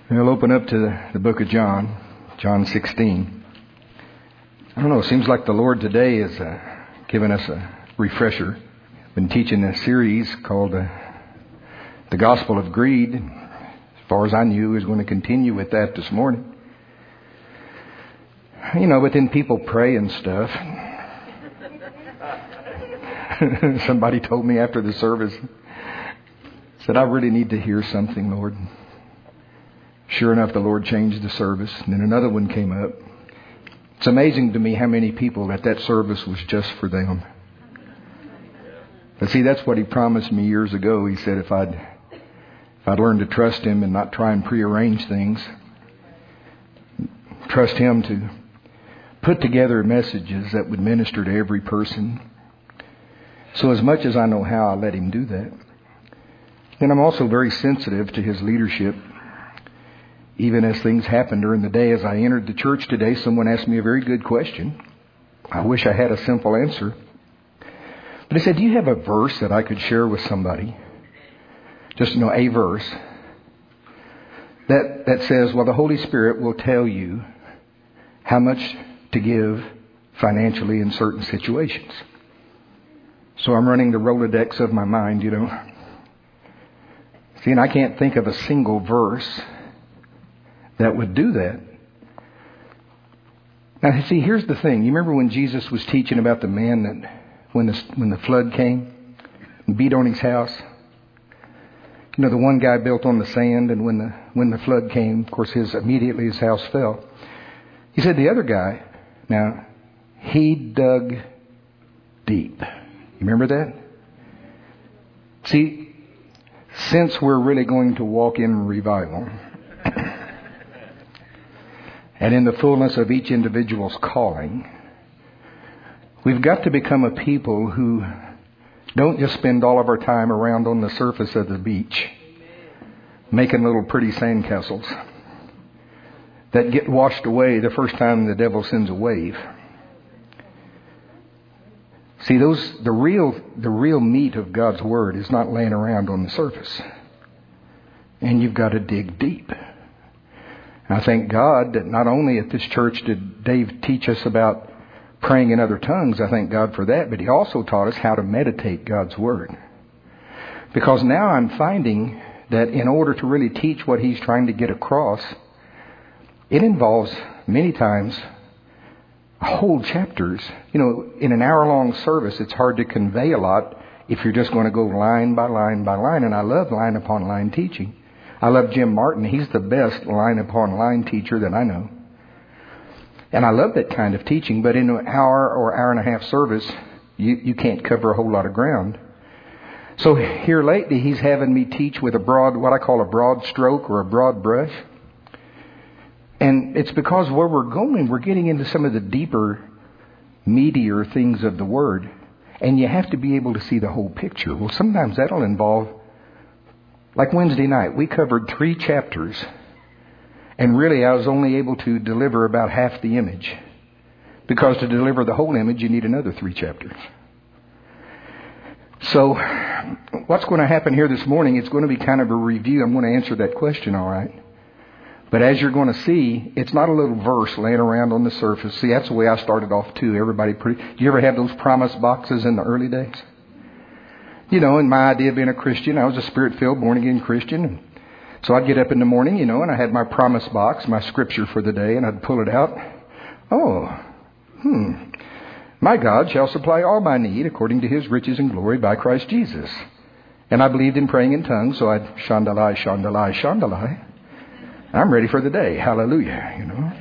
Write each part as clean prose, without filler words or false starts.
We'll open up to the book of John, John 16. I don't know, it seems like the Lord today has given us a refresher. Been teaching a series called The Gospel of Greed. As far as I knew, he was going to continue with that this morning. You know, but then people pray and stuff. Somebody told me after the service, said, I really need to hear something, Lord. Sure enough, the Lord changed the service. And then another one came up. It's amazing to me how many people that service was just for them. But see, that's what He promised me years ago. He said if I'd learn to trust Him and not try and prearrange things, trust Him to put together messages that would minister to every person. So as much as I know how, I let Him do that. And I'm also very sensitive to His leadership. Even as things happened during the day, as I entered the church today, someone asked me a very good question. I wish I had a simple answer. But he said, do you have a verse that I could share with somebody? Just, a verse that says, well, the Holy Spirit will tell you how much to give financially in certain situations. So I'm running the Rolodex of my mind, See, and I can't think of a single verse that would do that. Now, see, here's the thing. You remember when Jesus was teaching about the man that when the flood came and beat on his house? The one guy built on the sand, and when the flood came, of course, immediately his house fell. He said the other guy, now, he dug deep. You remember that? See, since we're really going to walk in revival, and in the fullness of each individual's calling, we've got to become a people who don't just spend all of our time around on the surface of the beach, making little pretty sandcastles that get washed away the first time the devil sends a wave. See, the real meat of God's Word is not laying around on the surface. And you've got to dig deep. I thank God that not only at this church did Dave teach us about praying in other tongues, I thank God for that, but he also taught us how to meditate God's Word. Because now I'm finding that in order to really teach what he's trying to get across, it involves many times whole chapters. In an hour-long service, it's hard to convey a lot if you're just going to go line by line by line, and I love line upon line teaching. I love Jim Martin. He's the best line upon line teacher that I know. And I love that kind of teaching, but in an hour or hour and a half service, you can't cover a whole lot of ground. So here lately, he's having me teach with what I call a broad stroke or a broad brush. And it's because where we're going, we're getting into some of the deeper, meatier things of the Word. And you have to be able to see the whole picture. Well, sometimes that'll involve, like Wednesday night, we covered 3 chapters. And really, I was only able to deliver about half the image. Because to deliver the whole image, you need another 3 chapters. So, what's going to happen here this morning, it's going to be kind of a review. I'm going to answer that question, all right? But as you're going to see, it's not a little verse laying around on the surface. See, that's the way I started off too. You ever have those promise boxes in the early days? And my idea of being a Christian, I was a Spirit-filled, born-again Christian. So I'd get up in the morning, and I had my promise box, my scripture for the day, and I'd pull it out. My God shall supply all my need according to His riches and glory by Christ Jesus. And I believed in praying in tongues, so I'd shandalai, shandalai, shandalai. I'm ready for the day. Hallelujah,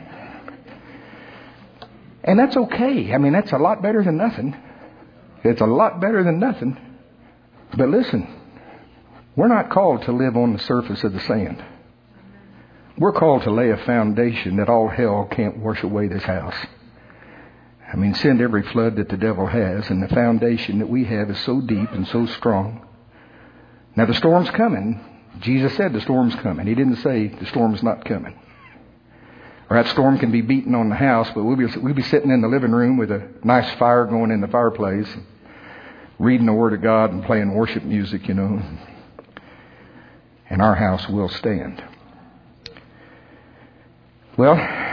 And that's okay. That's a lot better than nothing. It's a lot better than nothing. But listen, we're not called to live on the surface of the sand. We're called to lay a foundation that all hell can't wash away this house. Send every flood that the devil has, and the foundation that we have is so deep and so strong. Now the storm's coming. Jesus said the storm's coming. He didn't say the storm's not coming. Or that storm can be beating on the house, but we'll be sitting in the living room with a nice fire going in the fireplace, reading the Word of God and playing worship music, And our house will stand. Well,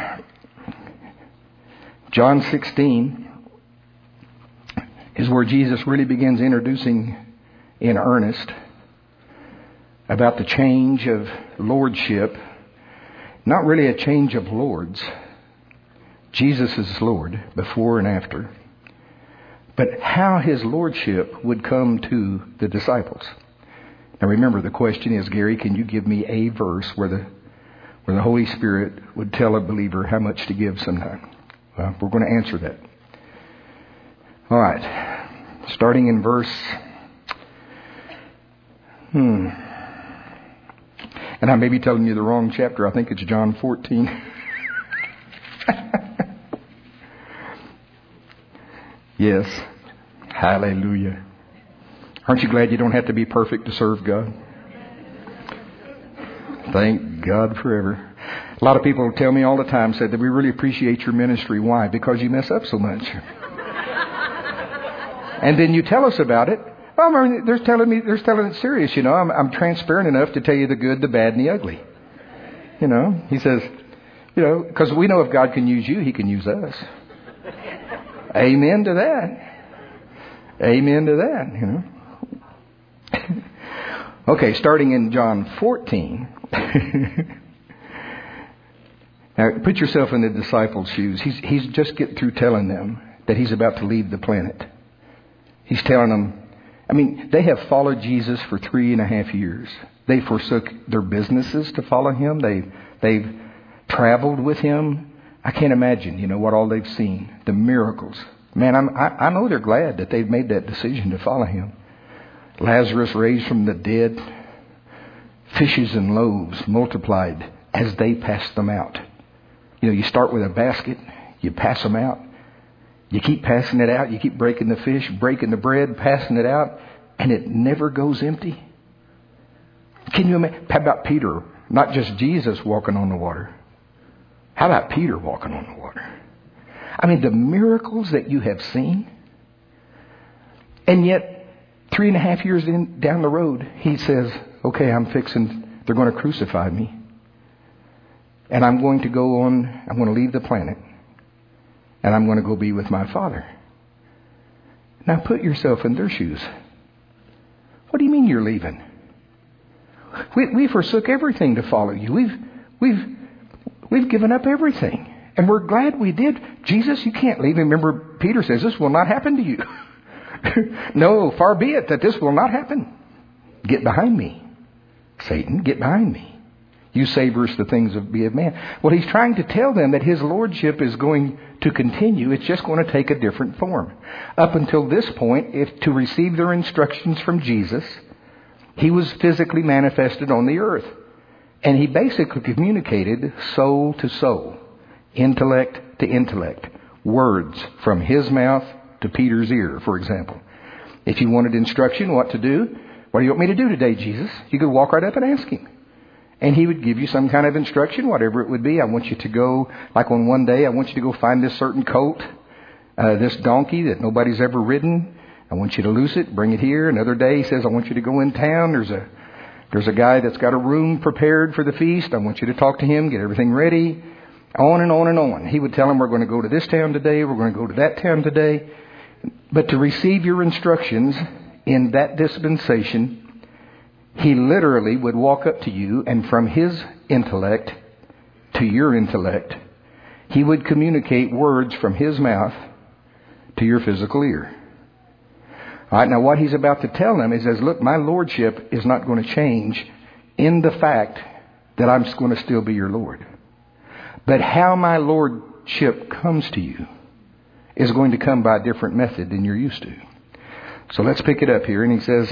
John 16 is where Jesus really begins introducing in earnest about the change of lordship. Not really a change of lords. Jesus is Lord before and after. But how his lordship would come to the disciples. Now remember, the question is, Gary, can you give me a verse where the Holy Spirit would tell a believer how much to give sometime? Well, we're going to answer that. All right. Starting in verse... And I may be telling you the wrong chapter. I think it's John 14. Yes. Hallelujah. Aren't you glad you don't have to be perfect to serve God? Thank God forever. A lot of people tell me all the time, said that we really appreciate your ministry. Why? Because you mess up so much. And then you tell us about it. Well, I mean, they're telling it serious, you know. I'm transparent enough to tell you the good, the bad, and the ugly. You know, he says, you know, because we know if God can use you, he can use us. Amen to that. Amen to that, you know. Okay, starting in John 14. Now, put yourself in the disciples' shoes. He's just getting through telling them that he's about to leave the planet. He's telling them, I mean, they have followed Jesus for 3.5 years. They forsook their businesses to follow him. They've traveled with him. I can't imagine, you know, what all they've seen. The miracles. Man, I know they're glad that they've made that decision to follow him. Lazarus raised from the dead. Fishes and loaves multiplied as they passed them out. You know, you start with a basket. You pass them out. You keep passing it out. You keep breaking the fish, breaking the bread, passing it out. And it never goes empty. Can you imagine? How about Peter? Not just Jesus walking on the water. How about Peter walking on the water? I mean, the miracles that you have seen. And yet, 3.5 years down the road, he says, okay, they're going to crucify me. And I'm going to go on, I'm going to leave the planet. And I'm going to go be with my Father. Now put yourself in their shoes. What do you mean you're leaving? We forsook everything to follow you. We've given up everything. And we're glad we did. Jesus, you can't leave. Remember, Peter says, this will not happen to you. No, far be it that this will not happen. Get behind me. Satan, get behind me. You savors the things of man. Well, he's trying to tell them that his lordship is going to continue. It's just going to take a different form. Up until this point, if to receive their instructions from Jesus, he was physically manifested on the earth. And he basically communicated soul to soul, intellect to intellect, words from his mouth to Peter's ear, for example. If you wanted instruction, what to do, what do you want me to do today, Jesus? You could walk right up and ask him. And he would give you some kind of instruction, whatever it would be. I want you to go, like on one day, I want you to go find this certain colt, this donkey that nobody's ever ridden. I want you to loose it, bring it here. Another day, he says, I want you to go in town. There's a guy that's got a room prepared for the feast. I want you to talk to him, get everything ready. On and on and on. He would tell him, we're going to go to this town today. We're going to go to that town today. But to receive your instructions in that dispensation, he literally would walk up to you, and from his intellect to your intellect, he would communicate words from his mouth to your physical ear. All right, now what he's about to tell them is, look, my lordship is not going to change in the fact that I'm going to still be your Lord. But how my lordship comes to you is going to come by a different method than you're used to. So let's pick it up here. And he says,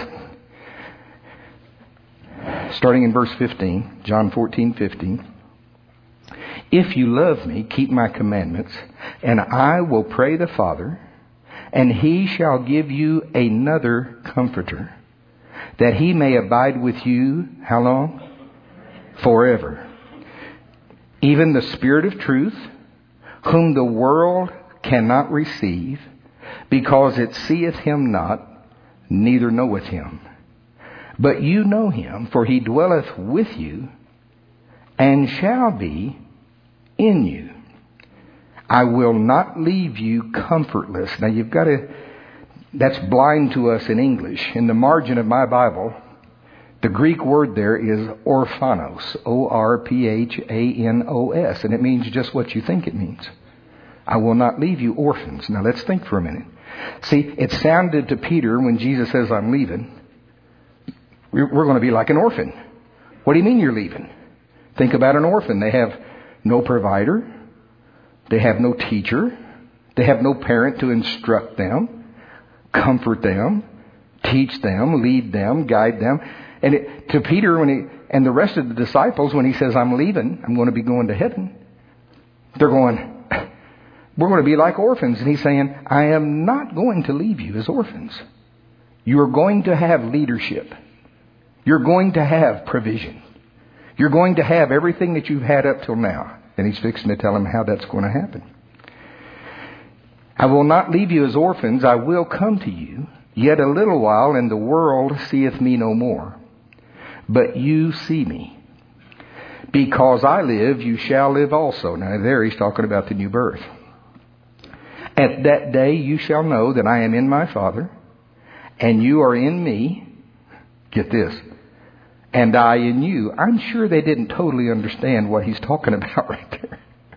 starting in verse 15, John 14:15, if you love me, keep my commandments, and I will pray the Father, and he shall give you another comforter, that he may abide with you, how long? Forever. Even the Spirit of truth, whom the world cannot receive, because it seeth him not, neither knoweth him. But you know him, for he dwelleth with you, and shall be in you. I will not leave you comfortless. Now you've got to, that's blind to us in English. In the margin of my Bible, the Greek word there is orphanos, O-R-P-H-A-N-O-S, and it means just what you think it means. I will not leave you orphans. Now let's think for a minute. See, it sounded to Peter when Jesus says, I'm leaving, we're going to be like an orphan. What do you mean you're leaving? Think about an orphan. They have no provider. They have no teacher. They have no parent to instruct them, comfort them, teach them, lead them, guide them. And to Peter and the rest of the disciples, when he says, I'm leaving, I'm going to be going to heaven, they're going, we're going to be like orphans. And he's saying, I am not going to leave you as orphans. You're going to have leadership. You're going to have provision. You're going to have everything that you've had up till now. And he's fixing to tell them how that's going to happen. I will not leave you as orphans. I will come to you. Yet a little while, and the world seeth me no more. But you see me. Because I live, you shall live also. Now there he's talking about the new birth. At that day you shall know that I am in my Father, and you are in me. Get this. And I in you. I'm sure they didn't totally understand what he's talking about right there.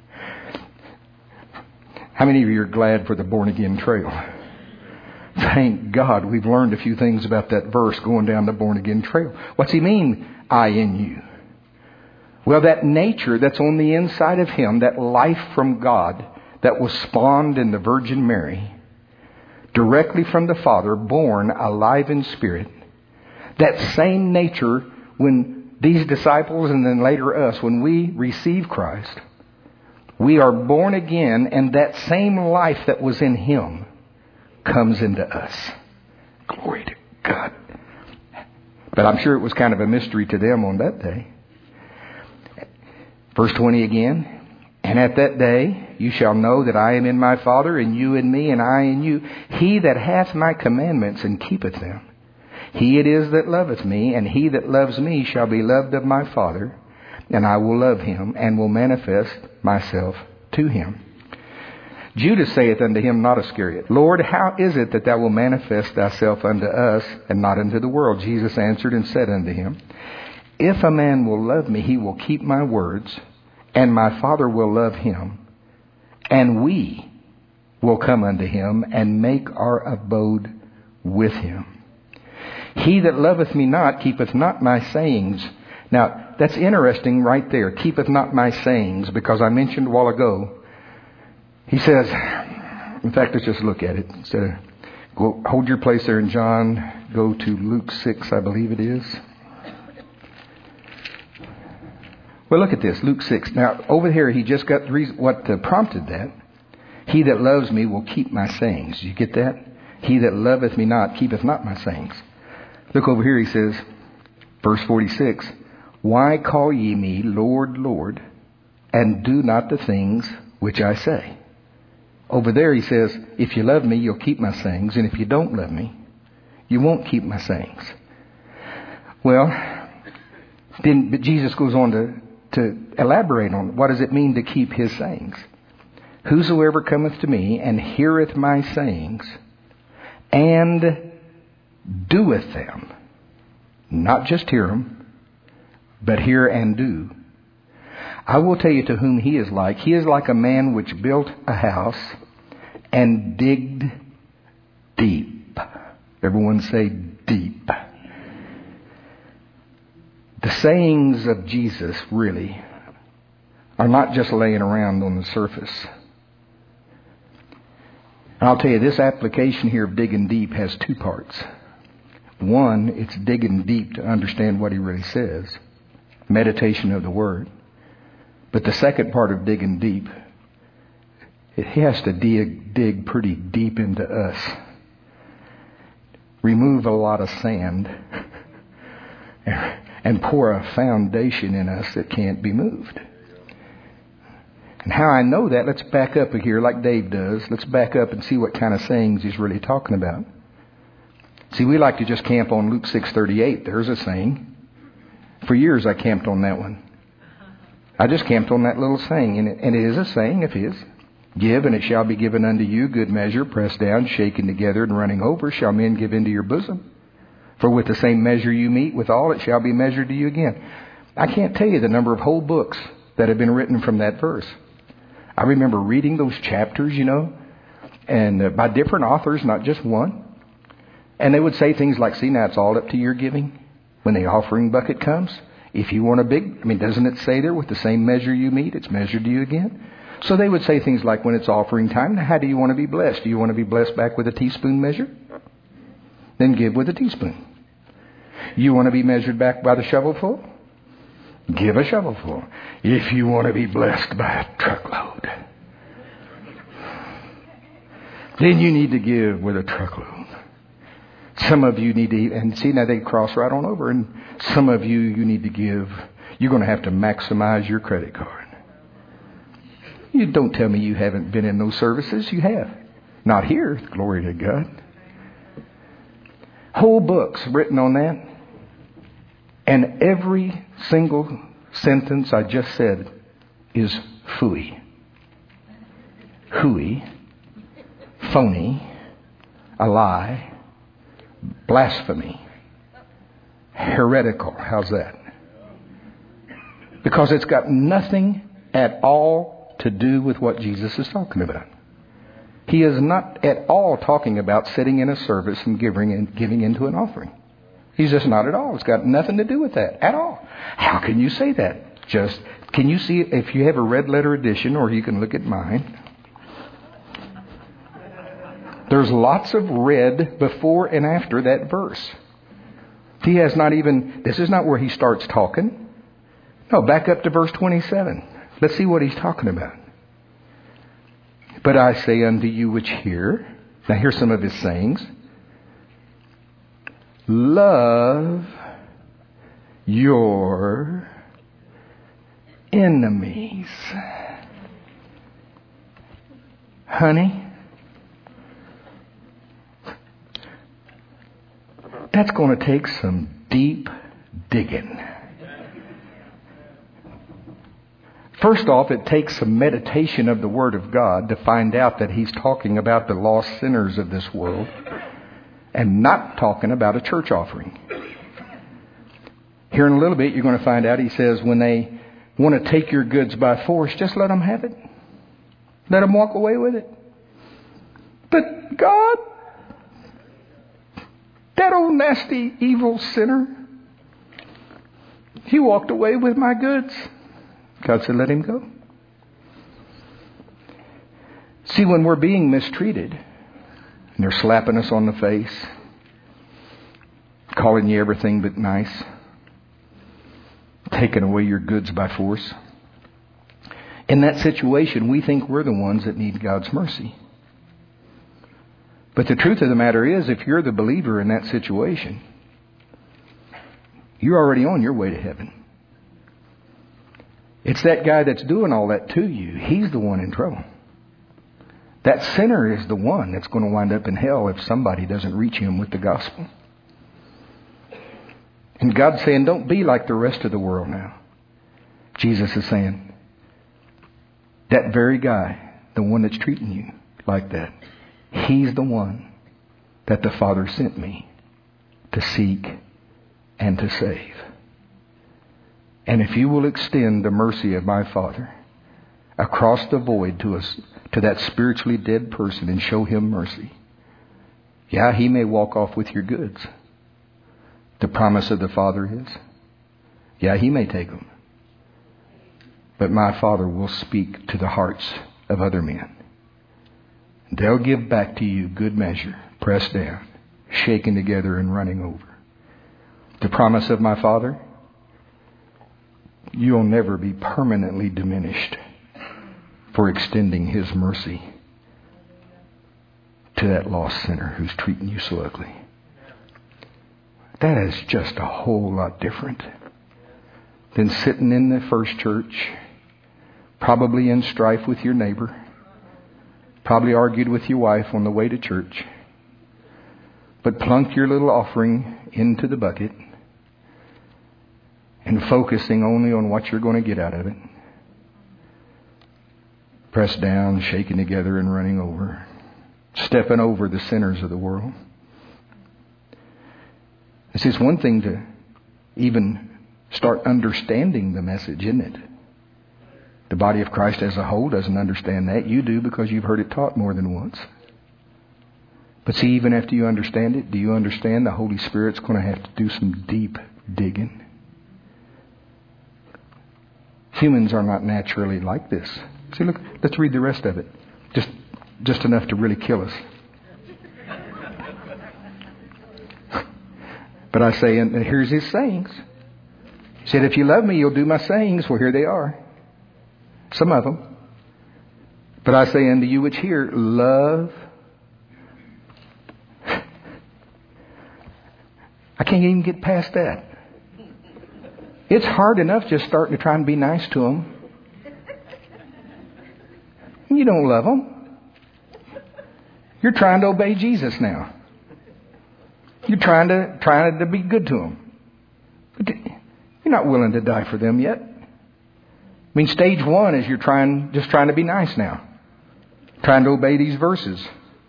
How many of you are glad for the born again trail? Thank God we've learned a few things about that verse going down the born again trail. What's he mean, I in you? Well, that nature that's on the inside of him, that life from God that was spawned in the Virgin Mary, directly from the Father, born alive in spirit, that same nature, when these disciples and then later us, when we receive Christ, we are born again, and that same life that was in him comes into us. Glory to God. But I'm sure it was kind of a mystery to them on that day. Verse 20 again. And at that day you shall know that I am in my Father, and you in me, and I in you. He that hath my commandments and keepeth them, he it is that loveth me, and he that loves me shall be loved of my Father, and I will love him, and will manifest myself to him. Judas saith unto him, not Iscariot, Lord, how is it that thou wilt manifest thyself unto us, and not unto the world? Jesus answered and said unto him, If a man will love me, he will keep my words, and my Father will love him, and we will come unto him, and make our abode with him. He that loveth me not keepeth not my sayings. Now, that's interesting right there. Keepeth not my sayings, because I mentioned a while ago, he says, in fact, let's just look at it. Instead of hold your place there in John, go to Luke 6, I believe it is. Well, look at this, Luke 6. Now, over here, he just got the reason, what prompted that. He that loves me will keep my sayings. You get that? He that loveth me not keepeth not my sayings. Look over here, he says, verse 46, Why call ye me Lord, Lord, and do not the things which I say? Over there he says, if you love me, you'll keep my sayings, and if you don't love me, you won't keep my sayings. Well, then Jesus goes on to elaborate on what does it mean to keep his sayings. Whosoever cometh to me and heareth my sayings and doeth them, not just hear them, but hear and do, I will tell you to whom he is like. He is like a man which built a house and digged deep. Everyone say deep. The sayings of Jesus really are not just laying around on the surface. And I'll tell you, this application here of digging deep has two parts. One, it's digging deep to understand what he really says. Meditation of the Word. But the second part of digging deep, it has to dig pretty deep into us. Remove a lot of sand and pour a foundation in us that can't be moved. And how I know that, let's back up here like Dave does. Let's back up and see what kind of sayings he's really talking about. See, we like to just camp on Luke 6:38. There's a saying. For years I camped on that one. I just camped on that little saying, and it is a saying of His. Give, and it shall be given unto you, good measure, pressed down, shaken together, and running over, shall men give into your bosom. For with the same measure you meet withal, it shall be measured to you again. I can't tell you the number of whole books that have been written from that verse. I remember reading those chapters, and by different authors, not just one. And they would say things like, see, now it's all up to your giving. When the offering bucket comes, if you want doesn't it say there, with the same measure you meet, it's measured to you again? So they would say things like, when it's offering time, how do you want to be blessed? Do you want to be blessed back with a teaspoon measure? Then give with a teaspoon. You want to be measured back by the shovelful? Give a shovelful. If you want to be blessed by a truckload, then you need to give with a truckload. Some of you need to, and see, now they cross right on over, and some of you need to give. You're going to have to maximize your credit card. You don't tell me you haven't been in those services. You have. Not here. Glory to God. Whole books written on that. And every single sentence I just said is phooey. Hooey. Phony. A lie. Blasphemy. Heretical. How's that? Because it's got nothing at all to do with what Jesus is talking about. He is not at all talking about sitting in a service and giving into an offering. He's just not at all. It's got nothing to do with that at all. How can you say that? Can you see, if you have a red letter edition, or you can look at mine, there's lots of red before and after that verse. He has not even, this is not where he starts talking. No, back up to verse 27. Let's see what he's talking about. But I say unto you which hear. Now here's some of his sayings. Love your enemies. Honey, that's going to take some deep digging. First off, it takes some meditation of the Word of God to find out that he's talking about the lost sinners of this world and not talking about a church offering. Here in a little bit, you're going to find out, he says, when they want to take your goods by force, just let them have it. Let them walk away with it. But God, that old nasty, evil sinner, he walked away with my goods. God said, let him go. See, when we're being mistreated, and they're slapping us on the face, calling you everything but nice, taking away your goods by force, in that situation, we think we're the ones that need God's mercy. But the truth of the matter is, if you're the believer in that situation, you're already on your way to heaven. It's that guy that's doing all that to you. He's the one in trouble. That sinner is the one that's going to wind up in hell if somebody doesn't reach him with the gospel. And God's saying, don't be like the rest of the world now. Jesus is saying, that very guy, the one that's treating you like that, he's the one that the Father sent me to seek and to save. And if you will extend the mercy of my Father across the void to that spiritually dead person and show him mercy, yeah, he may walk off with your goods. The promise of the Father is, yeah, he may take them. But my Father will speak to the hearts of other men. They'll give back to you good measure, pressed down, shaken together, and running over. The promise of my Father, you'll never be permanently diminished for extending his mercy to that lost sinner who's treating you so ugly. That is just a whole lot different than sitting in the first church, probably in strife with your neighbor, probably argued with your wife on the way to church, but plunk your little offering into the bucket and focusing only on what you're going to get out of it. pressed down, shaken together, and running over. Stepping over the sinners of the world. It's one thing to even start understanding the message, isn't it? The body of Christ as a whole doesn't understand that. You do because you've heard it taught more than once. But see, even after you understand it, do you understand the Holy Spirit's going to have to do some deep digging? Humans are not naturally like this. See, look, let's read the rest of it. Just enough to really kill us. But I say, and here's his sayings. He said, if you love me, you'll do my sayings. Well, here they are. Some of them. But I say unto you which hear, love. I can't even get past that. It's hard enough just starting to try and be nice to them. You don't love them. You're trying to obey Jesus now. You're trying to be good to them. But you're not willing to die for them yet. I mean, stage one is you're just trying to be nice now. Trying to obey these verses.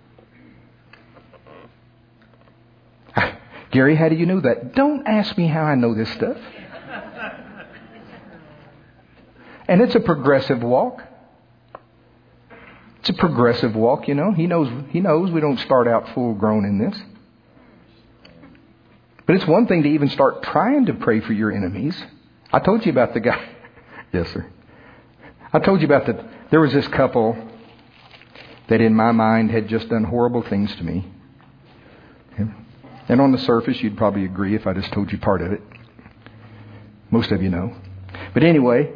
Gary, how do you know that? Don't ask me how I know this stuff. And it's a progressive walk. It's a progressive walk, you know. He knows we don't start out full grown in this. But it's one thing to even start trying to pray for your enemies. I told you about the guy. Yes, sir. I told you about there was this couple that in my mind had just done horrible things to me. And on the surface, you'd probably agree if I just told you part of it. Most of you know. But anyway,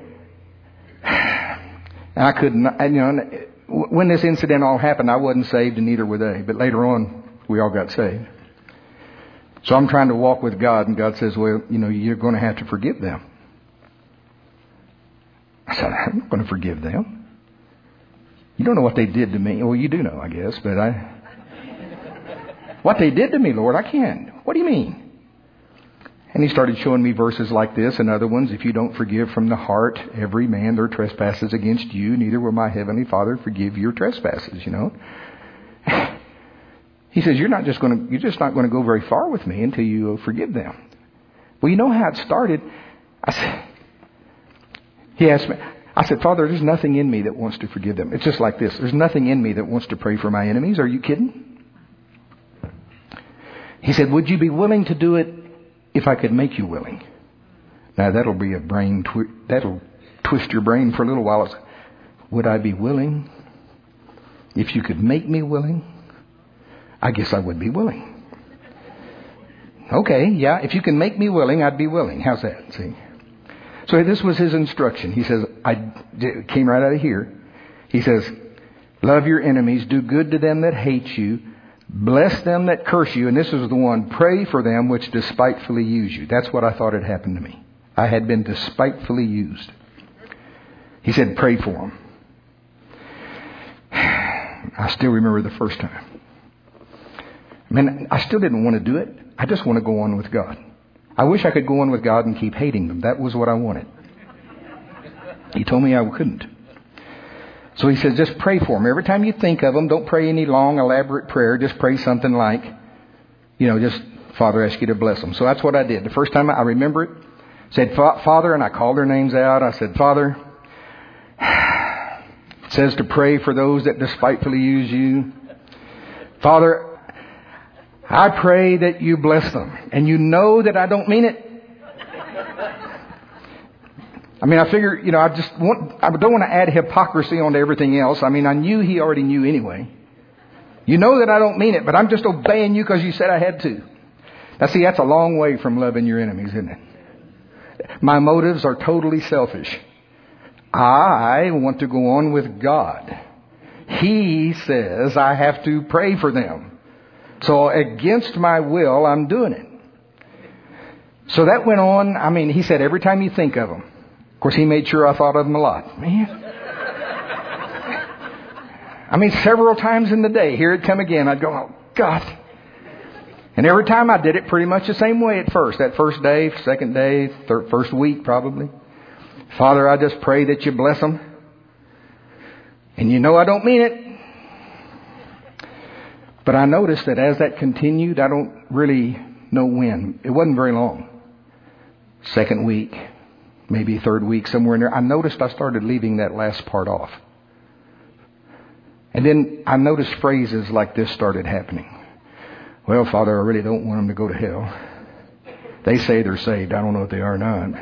I couldn't, when this incident all happened, I wasn't saved and neither were they. But later on, we all got saved. So I'm trying to walk with God, and God says, well, you're going to have to forgive them. I said, I'm not going to forgive them. You don't know what they did to me. Well, you do know, I guess, but what they did to me, Lord, I can't. What do you mean? And he started showing me verses like this and other ones. If you don't forgive from the heart every man their trespasses against you, neither will my heavenly Father forgive your trespasses, He says, you're just not going to go very far with me until you forgive them. Well, you know how it started. He asked me, I said, Father, there's nothing in me that wants to forgive them. It's just like this. There's nothing in me that wants to pray for my enemies. Are you kidding? He said, would you be willing to do it if I could make you willing? Now, that'll be that'll twist your brain for a little while. Would I be willing if you could make me willing? I guess I would be willing. Okay, yeah, if you can make me willing, I'd be willing. How's that? See? So this was his instruction. He says, it came right out of here. He says, love your enemies, do good to them that hate you, bless them that curse you. And this is the one, pray for them which despitefully use you. That's what I thought had happened to me. I had been despitefully used. He said, pray for them. I still remember the first time. Man, I still didn't want to do it. I just want to go on with God. I wish I could go on with God and keep hating them. That was what I wanted. He told me I couldn't. So he says, just pray for them. Every time you think of them, don't pray any long, elaborate prayer. Just pray something like, just, Father, I ask you to bless them. So that's what I did. The first time I remember it, said, Father, and I called their names out. I said, Father, it says to pray for those that despitefully use you. Father, I pray that you bless them. And you know that I don't mean it. I mean, I figure, I don't want to add hypocrisy onto everything else. I mean, I knew he already knew anyway. You know that I don't mean it, but I'm just obeying you because you said I had to. Now see, that's a long way from loving your enemies, isn't it? My motives are totally selfish. I want to go on with God. He says I have to pray for them. So against my will, I'm doing it. So that went on. I mean, he said, every time you think of them. Of course, he made sure I thought of them a lot. Man. I mean, several times in the day, here it come again. I'd go, oh, God. And every time I did it pretty much the same way at first. That first day, second day, first week probably. Father, I just pray that you bless them. And you know I don't mean it. But I noticed that as that continued, I don't really know when. It wasn't very long. Second week, maybe third week, somewhere in there. I noticed I started leaving that last part off. And then I noticed phrases like this started happening. Well, Father, I really don't want them to go to hell. They say they're saved. I don't know if they are or not.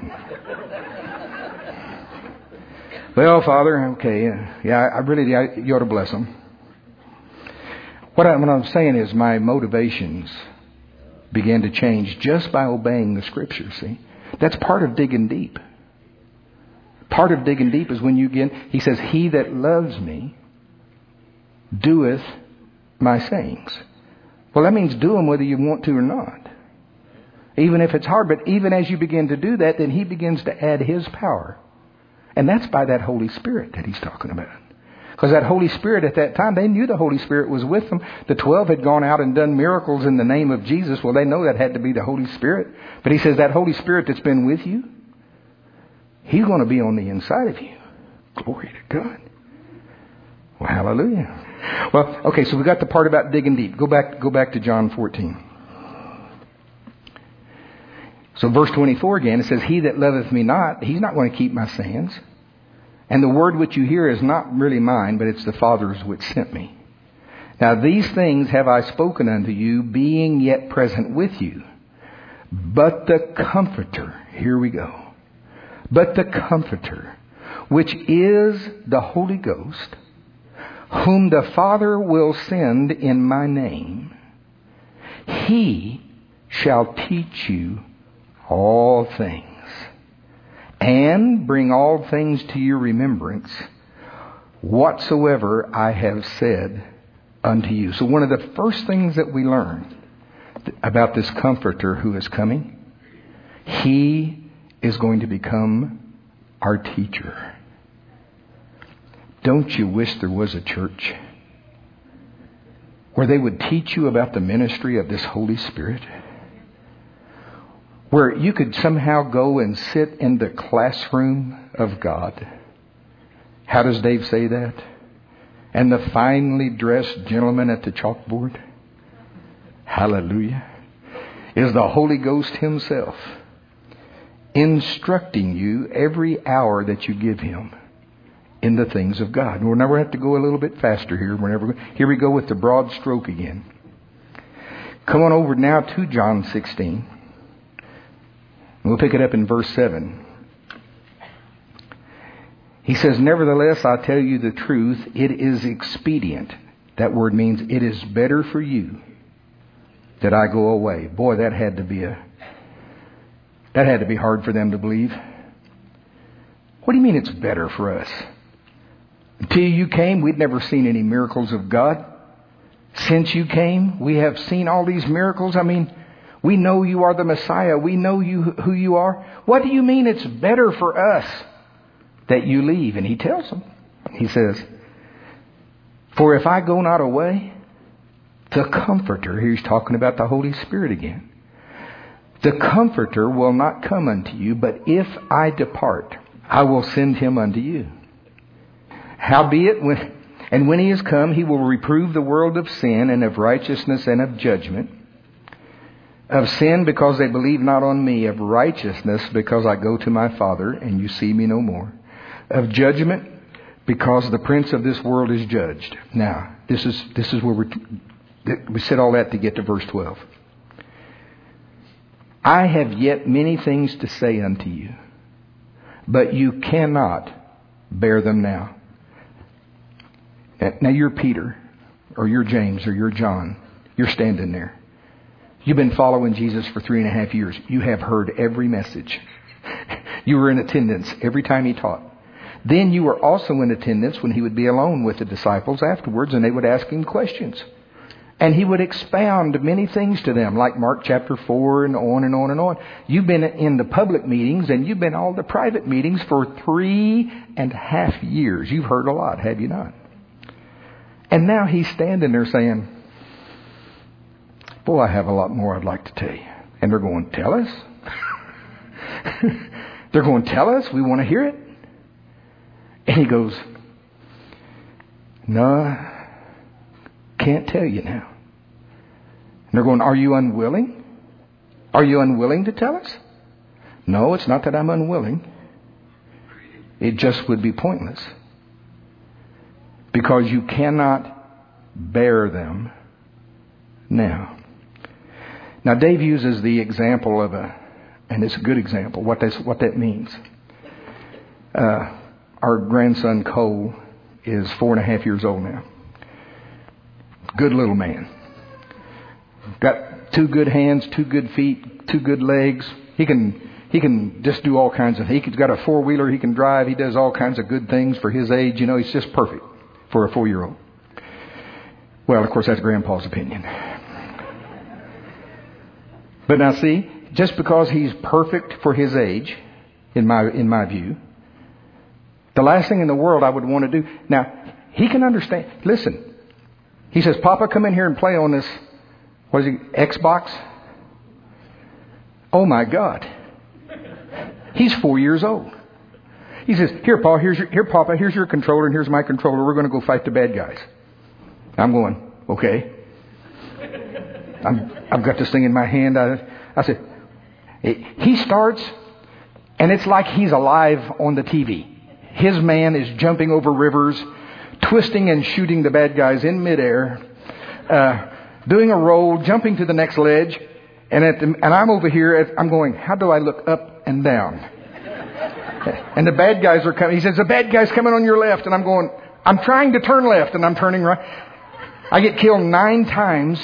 Well, Father, okay, you ought to bless them. What I'm saying is my motivations began to change just by obeying the Scriptures, see? That's part of digging deep. Part of digging deep is when he says, he that loves me doeth my sayings. Well, that means do them whether you want to or not. Even if it's hard, but even as you begin to do that, then he begins to add his power. And that's by that Holy Spirit that he's talking about. Because that Holy Spirit at that time, they knew the Holy Spirit was with them. The 12 had gone out and done miracles in the name of Jesus. Well, they know that had to be the Holy Spirit. But he says that Holy Spirit that's been with you, he's going to be on the inside of you. Glory to God. Well, hallelujah. Well, okay, so we got the part about digging deep. Go back to John 14. So verse 24 again, it says, he that loveth me not, he's not going to keep my sayings. And the word which you hear is not really mine, but it's the Father's which sent me. Now these things have I spoken unto you, being yet present with you. But the Comforter, here we go. But the Comforter, which is the Holy Ghost, whom the Father will send in my name, he shall teach you all things, and bring all things to your remembrance, whatsoever I have said unto you. So one of the first things that we learn about this Comforter who is coming, he is going to become our teacher. Don't you wish there was a church where they would teach you about the ministry of this Holy Spirit? Where you could somehow go and sit in the classroom of God. How does Dave say that? And the finely dressed gentleman at the chalkboard, hallelujah, is the Holy Ghost himself instructing you every hour that you give him in the things of God. We'll never have to go a little bit faster here. Here we go with the broad stroke again. Come on over now to John 16. We'll pick it up in verse 7. He says, nevertheless, I tell you the truth, it is expedient. That word means it is better for you that I go away. Boy, that had to be hard for them to believe. What do you mean it's better for us? Until you came, we'd never seen any miracles of God. Since you came, we have seen all these miracles. I mean, we know you are the Messiah. We know who you are. What do you mean it's better for us that you leave? And he tells them. He says, for if I go not away, the Comforter, here he's talking about the Holy Spirit again. The Comforter will not come unto you, but if I depart, I will send him unto you. Howbeit, when he is come, he will reprove the world of sin and of righteousness and of judgment. Of sin, because they believe not on me. Of righteousness, because I go to my Father, and you see me no more. Of judgment, because the prince of this world is judged. Now, this is where we said all that to get to verse 12. I have yet many things to say unto you, but you cannot bear them now. Now you're Peter, or you're James, or you're John. You're standing there. You've been following Jesus for 3.5 years. You have heard every message. You were in attendance every time he taught. Then you were also in attendance when he would be alone with the disciples afterwards, and they would ask him questions. And he would expound many things to them, like Mark chapter 4 and on and on and on. You've been in the public meetings and you've been all the private meetings for 3.5 years. You've heard a lot, have you not? And now he's standing there saying, boy, I have a lot more I'd like to tell you. And they're going, tell us? They're going, tell us? We want to hear it. And he goes, No, can't tell you now. And they're going, are you unwilling? Are you unwilling to tell us? No, it's not that I'm unwilling. It just would be pointless. Because you cannot bear them now. Now, Dave uses the example of and it's a good example, what that means. Our grandson Cole is 4.5 years old now. Good little man. Got 2 good hands, 2 good feet, 2 good legs. He can just do all kinds of things. He's got a 4-wheeler he can drive. He does all kinds of good things for his age. You know, he's just perfect for a 4-year-old. Well, of course, that's Grandpa's opinion. But now see, just because he's perfect for his age, in my view, the last thing in the world I would want to do. Now, he can understand. Listen, he says, Papa, come in here and play on this, what is it, Xbox? Oh my God. He's 4 years old. He says, here, Papa, here's your controller and here's my controller. We're going to go fight the bad guys. I'm going, okay. I've got this thing in my hand. I said, he starts, and it's like he's alive on the TV. His man is jumping over rivers, twisting and shooting the bad guys in midair, doing a roll, jumping to the next ledge, and I'm over here. I'm going, how do I look up and down? And the bad guys are coming. He says, the bad guy's coming on your left, and I'm going, I'm trying to turn left, and I'm turning right. I get killed 9 times.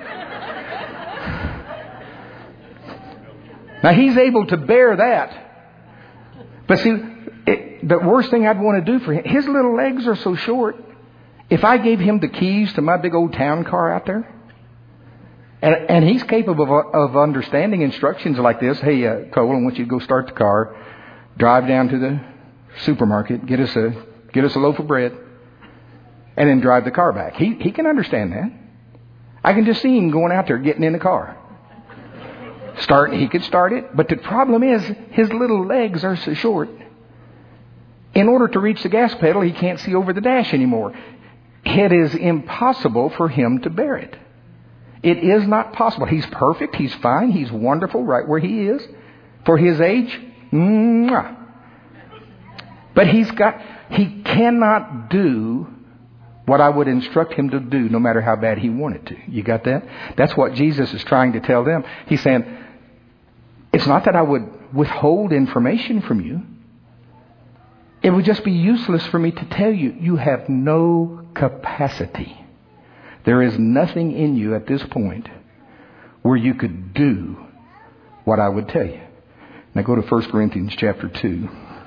Now, he's able to bear that. But see, the worst thing I'd want to do for him, his little legs are so short. If I gave him the keys to my big old town car out there, and he's capable of understanding instructions like this. Hey, Cole, I want you to go start the car, drive down to the supermarket, get us a loaf of bread, and then drive the car back. He can understand that. I can just see him going out there, getting in the car. He could start it, but the problem is his little legs are so short. In order to reach the gas pedal, he can't see over the dash anymore. It is impossible for him to bear it. It is not possible. He's perfect. He's fine. He's wonderful right where he is. For his age, mwah. But he cannot do what I would instruct him to do no matter how bad he wanted to. You got that? That's what Jesus is trying to tell them. He's saying, it's not that I would withhold information from you. It would just be useless for me to tell you. You have no capacity. There is nothing in you at this point where you could do what I would tell you. Now go to 1 Corinthians chapter 2.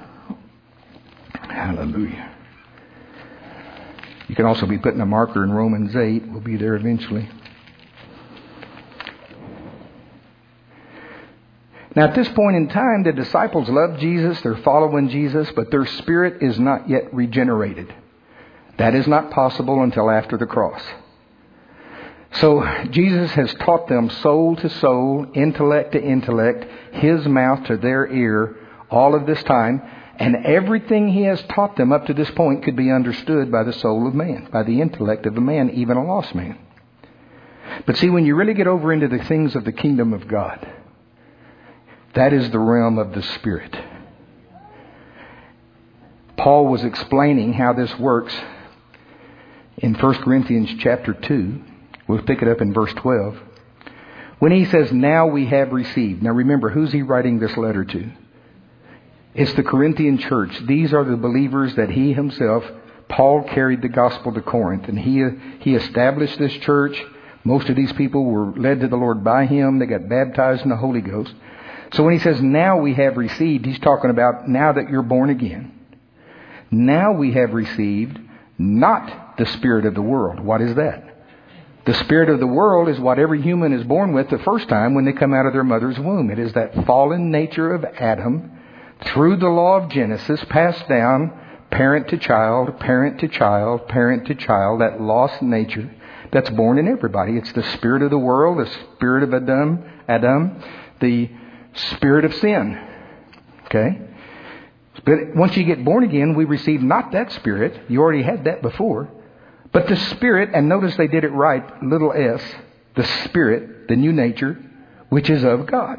Hallelujah. You can also be putting a marker in Romans 8. We'll be there eventually. Now at this point in time, the disciples love Jesus. They're following Jesus, but their spirit is not yet regenerated. That is not possible until after the cross. So Jesus has taught them soul to soul, intellect to intellect, His mouth to their ear, all of this time. And everything He has taught them up to this point could be understood by the soul of man, by the intellect of a man, even a lost man. But see, when you really get over into the things of the kingdom of God, that is the realm of the Spirit. Paul was explaining how this works in 1 Corinthians chapter 2. We'll pick it up in verse 12. When he says, now we have received. Now remember, who's he writing this letter to? It's the Corinthian church. These are the believers that he himself, Paul, carried the gospel to Corinth. And he established this church. Most of these people were led to the Lord by him. They got baptized in the Holy Ghost. So when he says, now we have received, he's talking about now that you're born again. Now we have received not the spirit of the world. What is that? The spirit of the world is what every human is born with the first time when they come out of their mother's womb. It is that fallen nature of Adam through the law of Genesis passed down parent to child, parent to child, parent to child, that lost nature that's born in everybody. It's the spirit of the world, the spirit of Adam, the spirit of sin. Okay? But once you get born again, we receive not that spirit. You already had that before. But the Spirit, and notice they did it right, little s, the Spirit, the new nature, which is of God.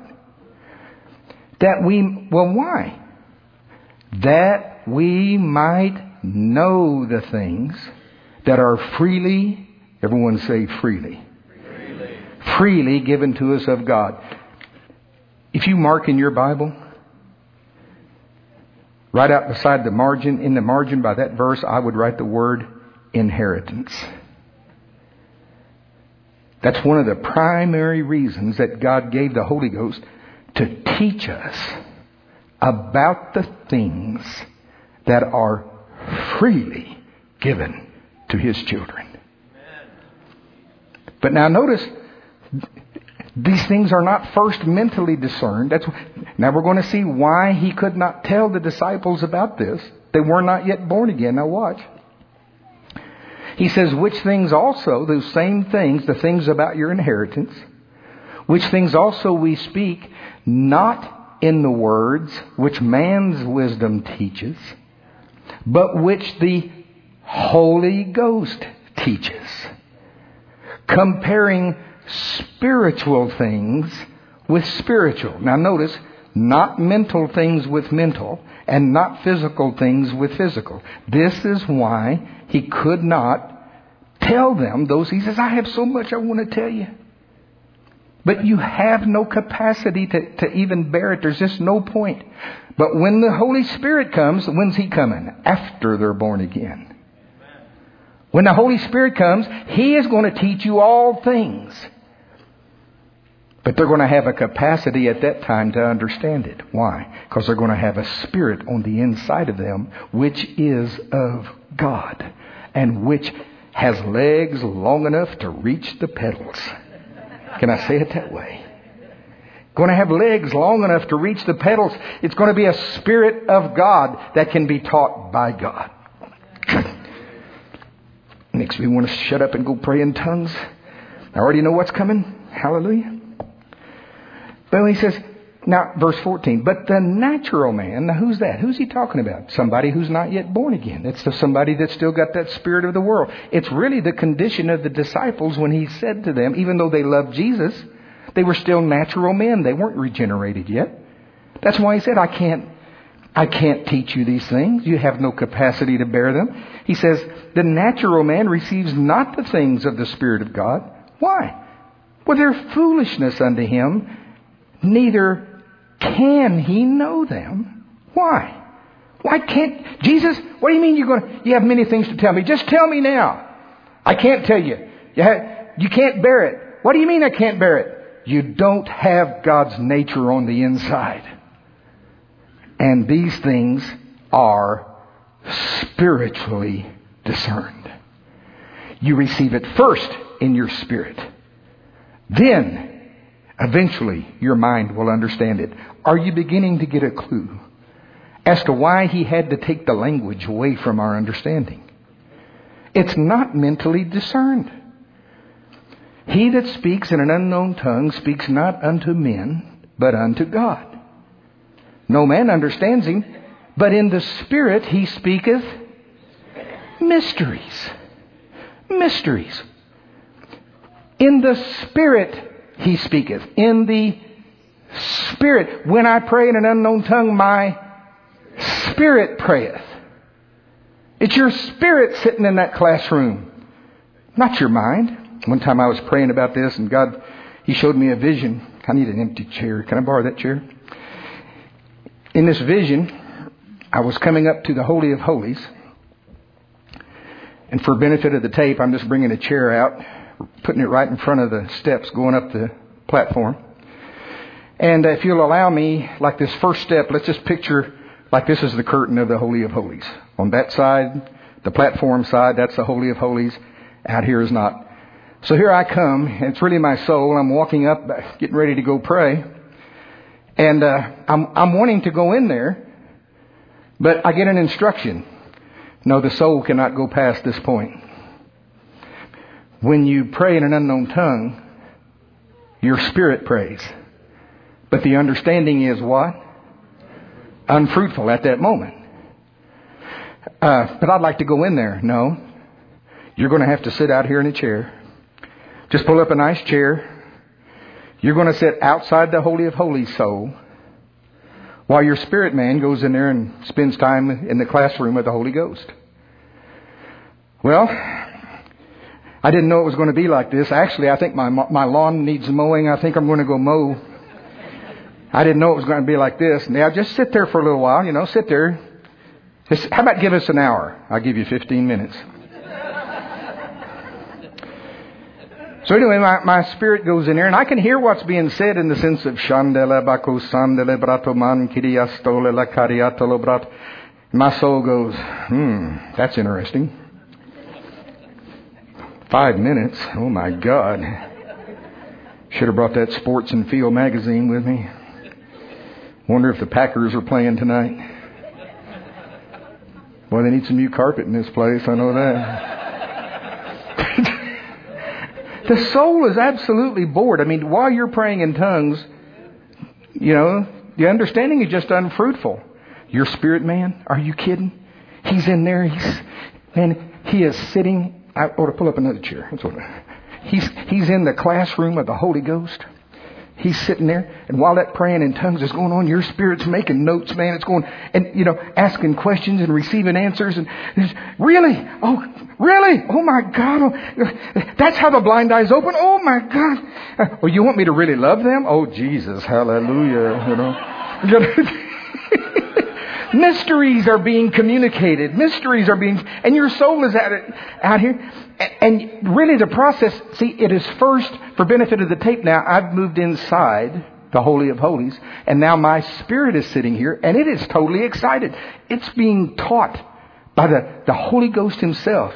Why? That we might know the things that are freely, everyone say freely. Freely given to us of God. If you mark in your Bible, right out beside the margin, in the margin by that verse, I would write the word inheritance. That's one of the primary reasons that God gave the Holy Ghost, to teach us about the things that are freely given to His children. But now notice, these things are not first mentally discerned. Now we're going to see why He could not tell the disciples about this. They were not yet born again. Now watch. He says, which things also, those same things, the things about your inheritance, which things also we speak, not in the words which man's wisdom teaches, but which the Holy Ghost teaches, comparing spiritual things with spiritual. Now notice, not mental things with mental, and not physical things with physical. This is why He could not tell them those. He says, I have so much I want to tell you. But you have no capacity to even bear it. There's just no point. But when the Holy Spirit comes, when's He coming? After they're born again. When the Holy Spirit comes, He is going to teach you all things. But they're going to have a capacity at that time to understand it. Why? Because they're going to have a spirit on the inside of them, which is of God, and which has legs long enough to reach the pedals. Can I say it that way? Going to have legs long enough to reach the pedals. It's going to be a Spirit of God that can be taught by God. Makes me want to shut up and go pray in tongues. I already know what's coming. Hallelujah. But he says, now verse 14, but the natural man, now who's that? Who's he talking about? Somebody who's not yet born again. It's somebody that's still got that spirit of the world. It's really the condition of the disciples when He said to them, even though they loved Jesus, they were still natural men. They weren't regenerated yet. That's why He said, I can't teach you these things. You have no capacity to bear them. He says, the natural man receives not the things of the Spirit of God. Why? Well, they're foolishness unto him. Neither can he know them. Why? Why can't Jesus? What do you mean you have many things to tell me? Just tell me now. I can't tell you. You can't bear it. What do you mean I can't bear it? You don't have God's nature on the inside. And these things are spiritually discerned. You receive it first in your spirit. Then eventually, your mind will understand it. Are you beginning to get a clue as to why He had to take the language away from our understanding? It's not mentally discerned. He that speaks in an unknown tongue speaks not unto men, but unto God. No man understands him, but in the Spirit he speaketh mysteries. Mysteries. In the Spirit He speaketh. In the Spirit. When I pray in an unknown tongue, my spirit prayeth. It's your spirit sitting in that classroom, not your mind. One time I was praying about this and God, He showed me a vision. I need an empty chair. Can I borrow that chair? In this vision, I was coming up to the Holy of Holies. And for benefit of the tape, I'm just bringing a chair out, putting it right in front of the steps going up the platform. And if you'll allow me, like this first step, let's just picture like this is the curtain of the Holy of Holies. On that side, the platform side, that's the Holy of Holies. Out here is not. So here I come, and it's really my soul. I'm walking up, getting ready to go pray. And I'm wanting to go in there, but I get an instruction. No, the soul cannot go past this point. When you pray in an unknown tongue, your spirit prays. But the understanding is what? Unfruitful at that moment. But I'd like to go in there. No. You're going to have to sit out here in a chair. Just pull up a nice chair. You're going to sit outside the Holy of Holies, soul, while your spirit man goes in there and spends time in the classroom of the Holy Ghost. Well, I didn't know it was going to be like this. Actually, I think my lawn needs mowing. I think I'm going to go mow. I didn't know it was going to be like this. Now, just sit there for a little while, sit there. How about give us an hour? I'll give you 15 minutes. So anyway, my spirit goes in there, and I can hear what's being said in the sense of Shandela Bako Sandele Bratoman Kiriastole La Cariatolo Brat. My soul goes, that's interesting. 5 minutes. Oh my God. Should have brought that Sports and Field magazine with me. Wonder if the Packers are playing tonight. Boy, they need some new carpet in this place. I know that. The soul is absolutely bored. I mean, while you're praying in tongues, the understanding is just unfruitful. Your spirit man, are you kidding? He's in there. He is sitting. I ought to pull up another chair. He's in the classroom of the Holy Ghost. He's sitting there, and while that praying in tongues is going on, your spirit's making notes, man. It's going, and asking questions and receiving answers. And really? Oh, really? Oh my God! Oh, that's how the blind eyes open. Oh my God! Oh, you want me to really love them? Oh Jesus, hallelujah! Mysteries are being communicated. Mysteries are being, and your soul is out here. And really the process, it is first, for benefit of the tape now, I've moved inside the Holy of Holies, and now my spirit is sitting here, and it is totally excited. It's being taught by the Holy Ghost Himself.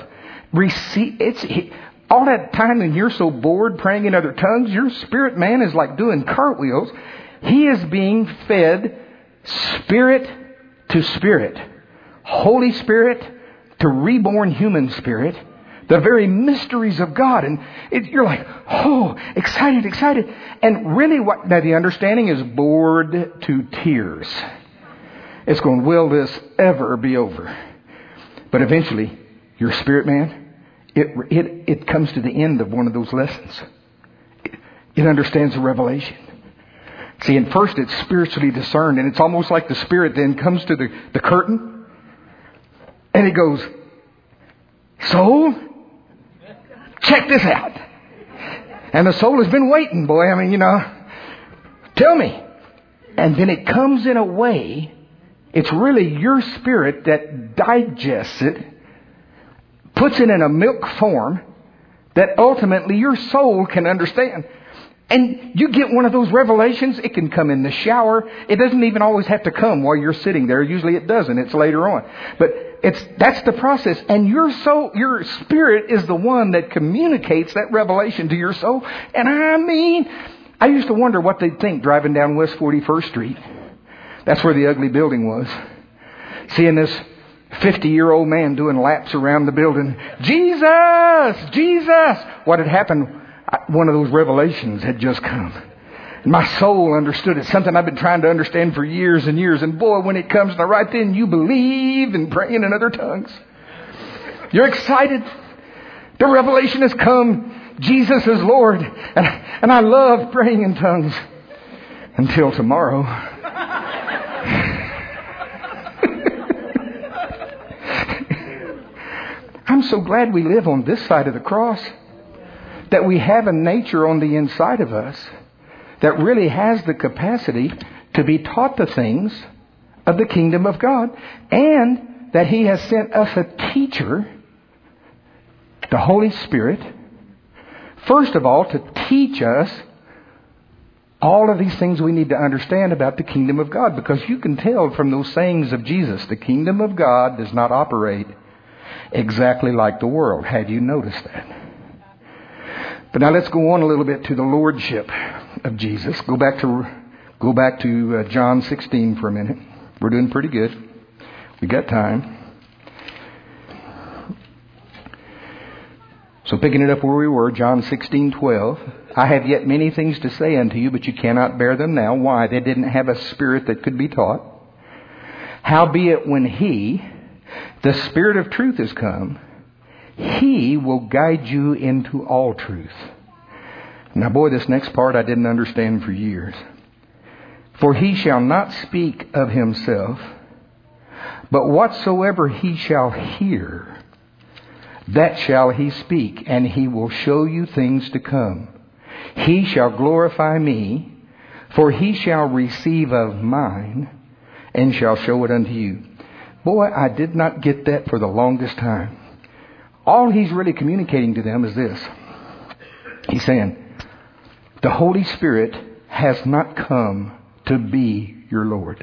All that time when you're so bored praying in other tongues, your spirit man is like doing cartwheels. He is being fed spirit to spirit. Holy Spirit to reborn human spirit. The very mysteries of God. And you're like, oh, excited. And really now the understanding is bored to tears. It's going, will this ever be over? But eventually, your spirit man, it comes to the end of one of those lessons. It understands the revelation. See, and first it's spiritually discerned, and it's almost like the spirit then comes to the curtain, and it goes, soul, check this out. And the soul has been waiting, boy. I mean, tell me. And then it comes in a way, it's really your spirit that digests it, puts it in a milk form that ultimately your soul can understand. And you get one of those revelations, it can come in the shower. It doesn't even always have to come while you're sitting there. Usually it doesn't. It's later on. But that's the process. And your soul, your spirit is the one that communicates that revelation to your soul. And I used to wonder what they'd think driving down West 41st Street. That's where the ugly building was. Seeing this 50-year-old man doing laps around the building. Jesus! Jesus! What had happened? One of those revelations had just come. My soul understood it. Something I've been trying to understand for years and years. And boy, when it comes, now right then you believe and pray in other tongues. You're excited. The revelation has come. Jesus is Lord. And I love praying in tongues. Until tomorrow. I'm so glad we live on this side of the cross. That we have a nature on the inside of us that really has the capacity to be taught the things of the kingdom of God. And that He has sent us a teacher, the Holy Spirit, first of all, to teach us all of these things we need to understand about the kingdom of God. Because you can tell from those sayings of Jesus, the kingdom of God does not operate exactly like the world. Have you noticed that? But now let's go on a little bit to the lordship of Jesus. Go back to John 16 for a minute. We're doing pretty good. We got time. So picking it up where we were, John 16:12. I have yet many things to say unto you, but you cannot bear them now. Why? They didn't have a spirit that could be taught. Howbeit when He, the Spirit of truth, is come, He will guide you into all truth. Now, boy, this next part I didn't understand for years. For he shall not speak of himself, but whatsoever he shall hear, that shall he speak, and he will show you things to come. He shall glorify me, for he shall receive of mine, and shall show it unto you. Boy, I did not get that for the longest time. All he's really communicating to them is this. He's saying, the Holy Spirit has not come to be your Lord.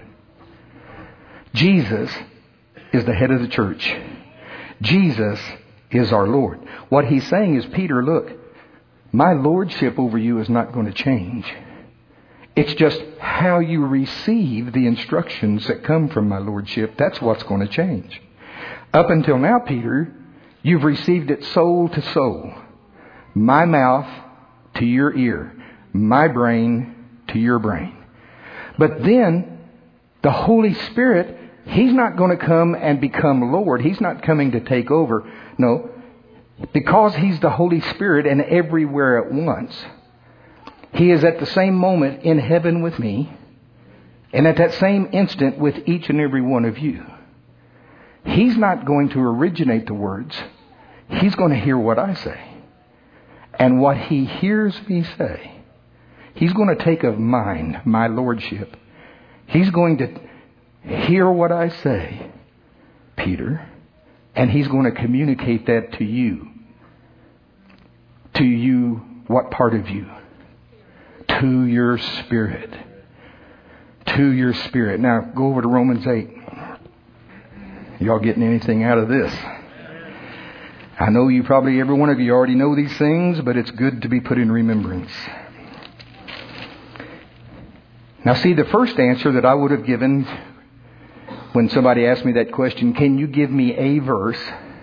Jesus is the head of the church. Jesus is our Lord. What he's saying is, Peter, look, my lordship over you is not going to change. It's just how you receive the instructions that come from my lordship. That's what's going to change. Up until now, Peter, you've received it soul to soul. My mouth to your ear. My brain to your brain. But then, the Holy Spirit, He's not going to come and become Lord. He's not coming to take over. No. Because He's the Holy Spirit and everywhere at once, He is at the same moment in heaven with me, and at that same instant with each and every one of you. He's not going to originate the words. He's going to hear what I say. And what He hears me say, He's going to take of mine, my lordship. He's going to hear what I say, Peter, and He's going to communicate that to you. To you, what part of you? To your spirit. To your spirit. Now, go over to Romans 8. Y'all getting anything out of this? I know you probably, every one of you already know these things, but it's good to be put in remembrance. Now see, the first answer that I would have given when somebody asked me that question, can you give me a verse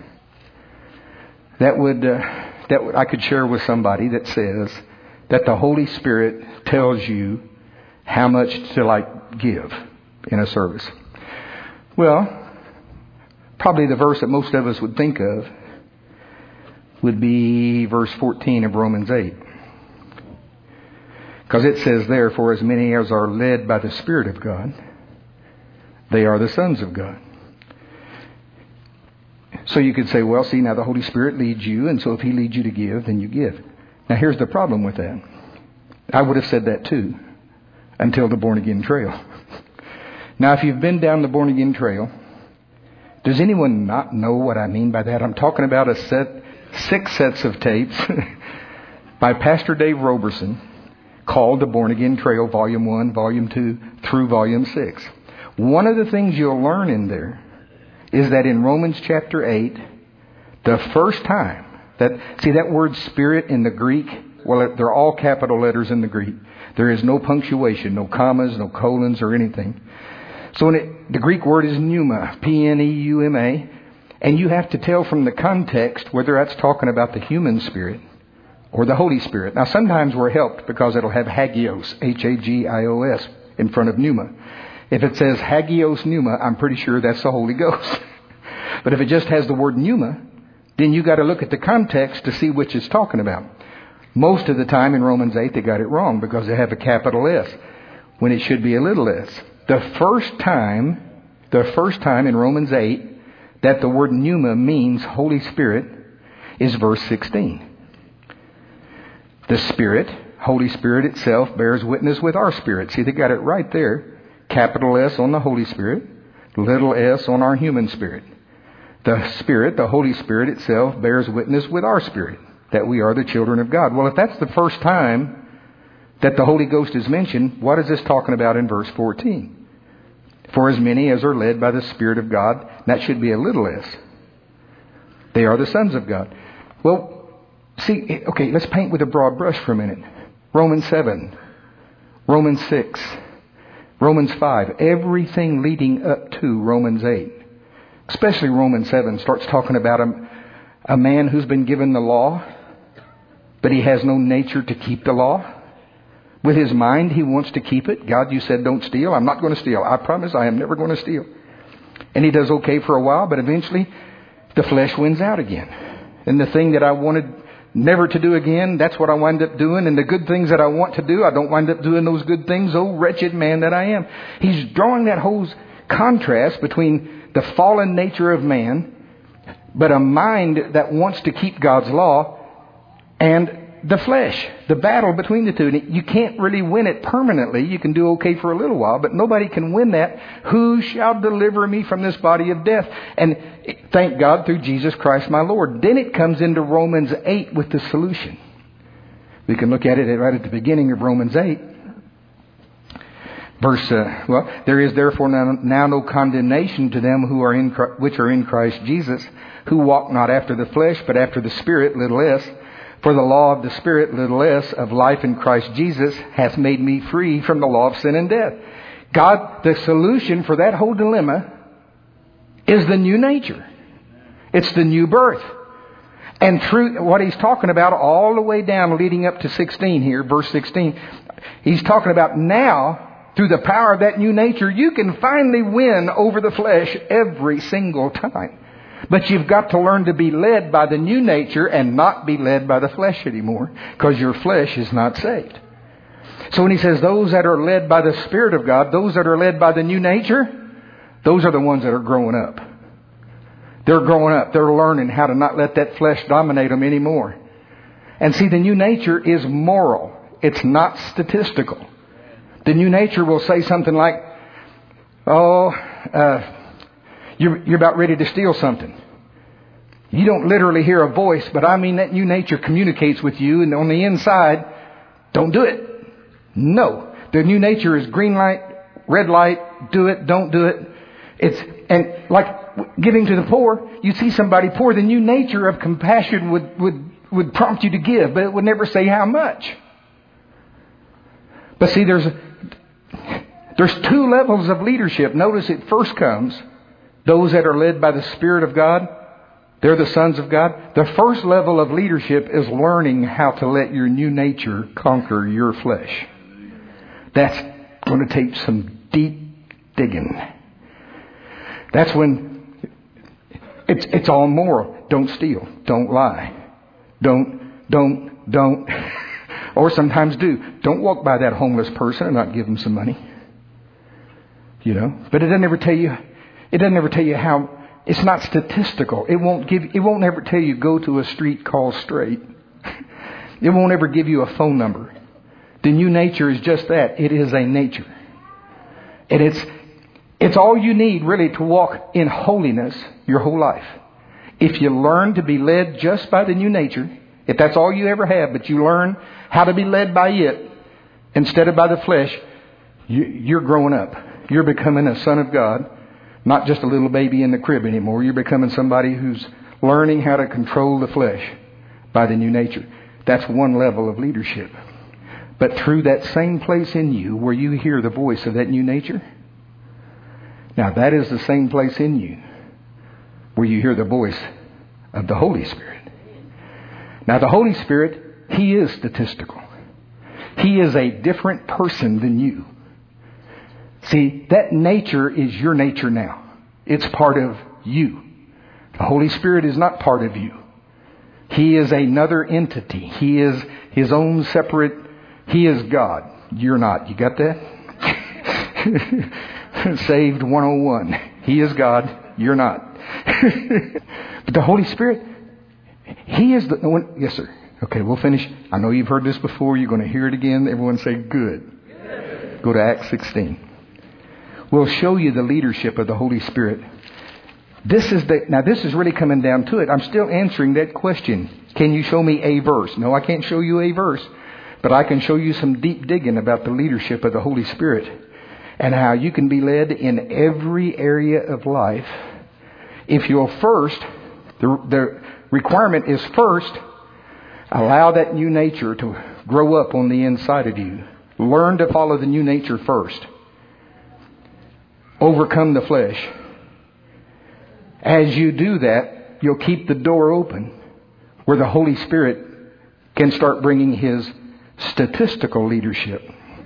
that I could share with somebody that says that the Holy Spirit tells you how much to give in a service? Well, probably the verse that most of us would think of would be verse 14 of Romans 8. Because it says there, for as many as are led by the Spirit of God, they are the sons of God. So you could say, well, see, now the Holy Spirit leads you, and so if He leads you to give, then you give. Now here's the problem with that. I would have said that too, until the Born Again Trail. Now if you've been down the Born Again Trail, does anyone not know what I mean by that? I'm talking about 6 sets of tapes by Pastor Dave Roberson called the Born Again Trail, Volume 1, Volume 2, through Volume 6. One of the things you'll learn in there is that in Romans chapter 8, the first time that word Spirit in the Greek, well, they're all capital letters in the Greek. There is no punctuation, no commas, no colons or anything. So the Greek word is pneuma, P-N-E-U-M-A, and you have to tell from the context whether that's talking about the human spirit or the Holy Spirit. Now, sometimes we're helped because it'll have hagios, H-A-G-I-O-S, in front of pneuma. If it says hagios pneuma, I'm pretty sure that's the Holy Ghost. But if it just has the word pneuma, then you got to look at the context to see which it's talking about. Most of the time in Romans 8, they got it wrong because they have a capital S when it should be a little s. The first time in Romans 8 that the word pneuma means Holy Spirit is verse 16. The Spirit, Holy Spirit itself, bears witness with our spirit. See, they got it right there. Capital S on the Holy Spirit, little s on our human spirit. The Spirit, the Holy Spirit itself, bears witness with our spirit that we are the children of God. Well, if that's the first time that the Holy Ghost is mentioned, what is this talking about in verse 14? For as many as are led by the Spirit of God, that should be a little s. They are the sons of God. Well, see, okay, let's paint with a broad brush for a minute. Romans 7, Romans 6, Romans 5, everything leading up to Romans 8, especially Romans 7, starts talking about a man who's been given the law, but he has no nature to keep the law. With his mind, he wants to keep it. God, you said don't steal. I'm not going to steal. I promise I am never going to steal. And he does okay for a while, but eventually the flesh wins out again. And the thing that I wanted never to do again, that's what I wind up doing. And the good things that I want to do, I don't wind up doing those good things. Oh, wretched man that I am. He's drawing that whole contrast between the fallen nature of man, but a mind that wants to keep God's law, and the flesh, the battle between the two. And you can't really win it permanently. You can do okay for a little while, but nobody can win that. Who shall deliver me from this body of death? And thank God through Jesus Christ my Lord. Then it comes into Romans 8 with the solution. We can look at it right at the beginning of Romans 8. There is therefore now no condemnation to them who are which are in Christ Jesus, who walk not after the flesh, but after the Spirit, little s. For the law of the Spirit, little s, of life in Christ Jesus hath made me free from the law of sin and death. God, the solution for that whole dilemma is the new nature. It's the new birth. And through what he's talking about all the way down leading up to 16 here, verse 16, he's talking about now, through the power of that new nature, you can finally win over the flesh every single time. But you've got to learn to be led by the new nature and not be led by the flesh anymore, because your flesh is not saved. So when he says those that are led by the Spirit of God, those that are led by the new nature, those are the ones that are growing up. They're growing up. They're learning how to not let that flesh dominate them anymore. And see, the new nature is moral. It's not statistical. The new nature will say something like, you're about ready to steal something. You don't literally hear a voice, but I mean that new nature communicates with you, and on the inside, don't do it. No. The new nature is green light, red light, do it, don't do it. And like giving to the poor, you see somebody poor, the new nature of compassion would prompt you to give, but it would never say how much. But see, there's two levels of leadership. Notice it first comes, those that are led by the Spirit of God, they're the sons of God. The first level of leadership is learning how to let your new nature conquer your flesh. That's going to take some deep digging. That's when it's all moral. Don't steal. Don't lie. Don't. Or sometimes do. Don't walk by that homeless person and not give them some money. But it doesn't ever tell you how. It's not statistical. It won't ever tell you go to a street called straight. It won't ever give you a phone number. The new nature is just that. It is a nature. And it's all you need really to walk in holiness your whole life. If you learn to be led just by the new nature, if that's all you ever have, but you learn how to be led by it instead of by the flesh, you're growing up. You're becoming a son of God, not just a little baby in the crib anymore. You're becoming somebody who's learning how to control the flesh by the new nature. That's one level of leadership. But through that same place in you where you hear the voice of that new nature, now that is the same place in you where you hear the voice of the Holy Spirit. Now the Holy Spirit, He is statistical. He is a different person than you. See, that nature is your nature now. It's part of you. The Holy Spirit is not part of you. He is another entity. He is His own separate. He is God. You're not. You got that? Saved 101. He is God. You're not. But the Holy Spirit, He is the one. Yes, sir. Okay, we'll finish. I know you've heard this before. You're going to hear it again. Everyone say good. Go to Acts 16. We'll show you the leadership of the Holy Spirit. This is really coming down to it. I'm still answering that question. Can you show me a verse? No, I can't show you a verse. But I can show you some deep digging about the leadership of the Holy Spirit and how you can be led in every area of life. If you'll first, the requirement is first, allow that new nature to grow up on the inside of you. Learn to follow the new nature first. Overcome the flesh. As you do that, you'll keep the door open where the Holy Spirit can start bringing His statistical leadership.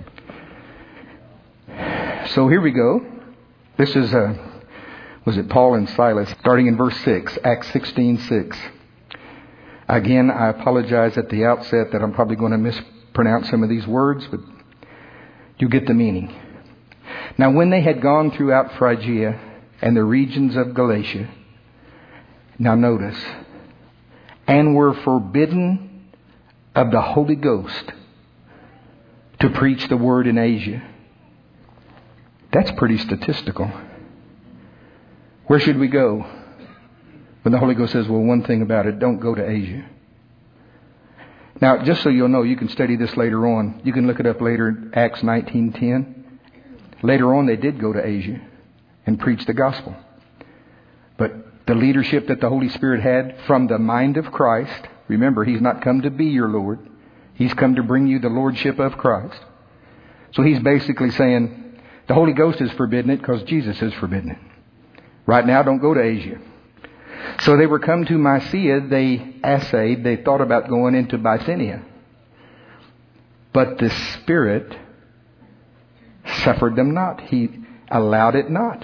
So here we go. This is was it Paul and Silas, starting in verse 6, Acts 16:6. Again, I apologize at the outset that I'm probably going to mispronounce some of these words, but you get the meaning. Now, when they had gone throughout Phrygia and the regions of Galatia, now notice, and were forbidden of the Holy Ghost to preach the word in Asia. That's pretty statistical. Where should we go? When the Holy Ghost says, well, one thing about it, don't go to Asia. Now, just so you'll know, you can study this later on. You can look it up later, Acts 19:10. Later on, they did go to Asia and preach the gospel. But the leadership that the Holy Spirit had from the mind of Christ, remember, He's not come to be your Lord. He's come to bring you the Lordship of Christ. So He's basically saying, the Holy Ghost is forbidden it because Jesus has forbidden it. Right now, don't go to Asia. So they were come to Mysia. They thought about going into Bithynia. But the Spirit suffered them not. He allowed it not.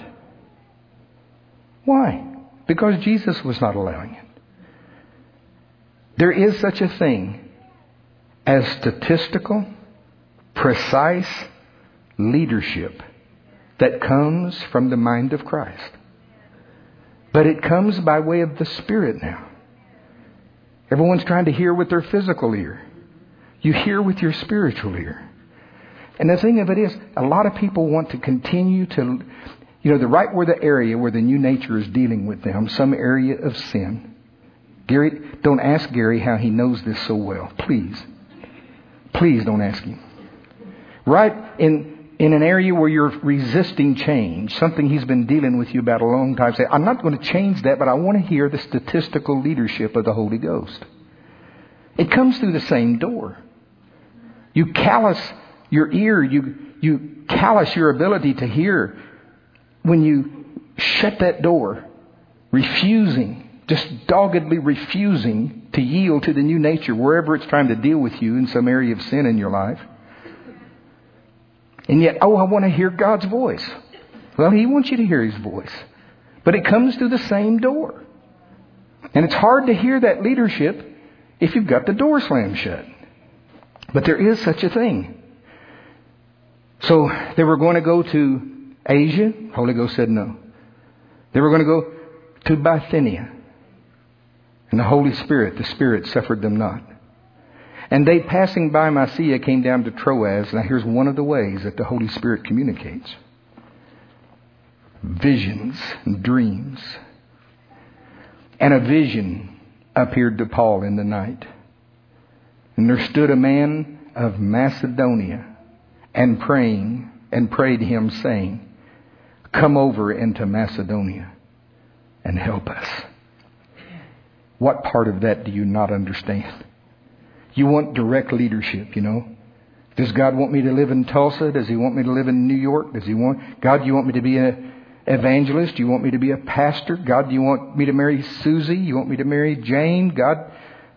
Why? Because Jesus was not allowing it. There is such a thing as statistical, precise leadership that comes from the mind of Christ. But it comes by way of the Spirit now. Everyone's trying to hear with their physical ear. You hear with your spiritual ear. And the thing of it is, a lot of people want to continue to, right where the area where the new nature is dealing with them, some area of sin. Gary, don't ask Gary how he knows this so well. Please. Please don't ask him. Right in an area where you're resisting change, something he's been dealing with you about a long time, say, I'm not going to change that, but I want to hear the statistical leadership of the Holy Ghost. It comes through the same door. You callous your ear, you callous your ability to hear when you shut that door, refusing, just doggedly refusing to yield to the new nature wherever it's trying to deal with you in some area of sin in your life. And yet, I want to hear God's voice. Well, He wants you to hear His voice. But it comes through the same door. And it's hard to hear that leadership if you've got the door slammed shut. But there is such a thing. So they were going to go to Asia. Holy Ghost said no. They were going to go to Bithynia. And the Holy Spirit, the Spirit suffered them not. And they, passing by Mysia, came down to Troas. Now here's one of the ways that the Holy Spirit communicates. Visions and dreams. And a vision appeared to Paul in the night. And there stood a man of Macedonia and prayed him, saying, come over into Macedonia and help us. What part of that do you not understand? You want direct leadership, Does God want me to live in Tulsa? Does He want me to live in New York? God, do you want me to be an evangelist? Do you want me to be a pastor? God, do you want me to marry Susie? You want me to marry Jane? God,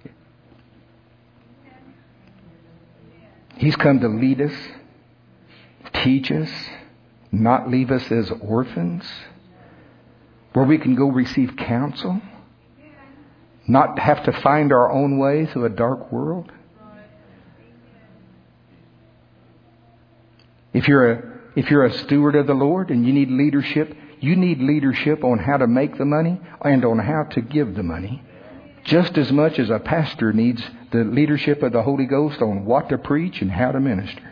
He's come to lead us, teach us, not leave us as orphans, where we can go receive counsel. Not have to find our own way through a dark world. If you're a steward of the Lord and you need leadership on how to make the money and on how to give the money. Just as much as a pastor needs the leadership of the Holy Ghost on what to preach and how to minister.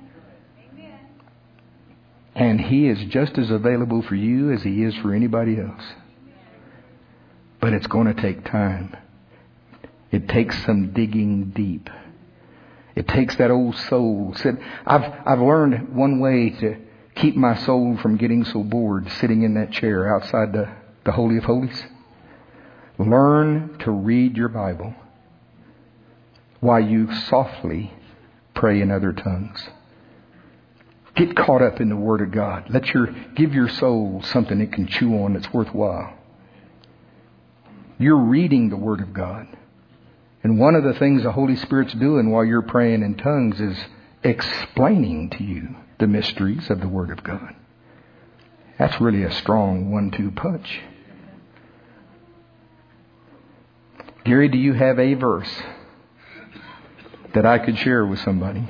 And He is just as available for you as He is for anybody else. But it's going to take time. It takes some digging deep. It takes that old soul. I've learned one way to keep my soul from getting so bored sitting in that chair outside the Holy of Holies. Learn to read your Bible while you softly pray in other tongues. Get caught up in the Word of God. Give your soul something it can chew on that's worthwhile. You're reading the Word of God. And one of the things the Holy Spirit's doing while you're praying in tongues is explaining to you the mysteries of the Word of God. That's really a strong 1-2 punch. Gary, do you have a verse that I could share with somebody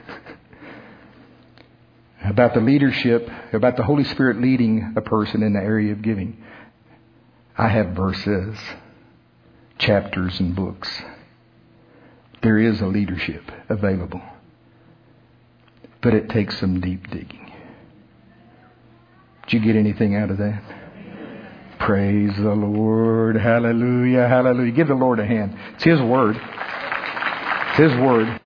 about the leadership, about the Holy Spirit leading a person in the area of giving? I have verses, chapters, and books. There is a leadership available. But it takes some deep digging. Did you get anything out of that? Praise the Lord. Hallelujah, hallelujah. Give the Lord a hand. It's His Word. It's His Word.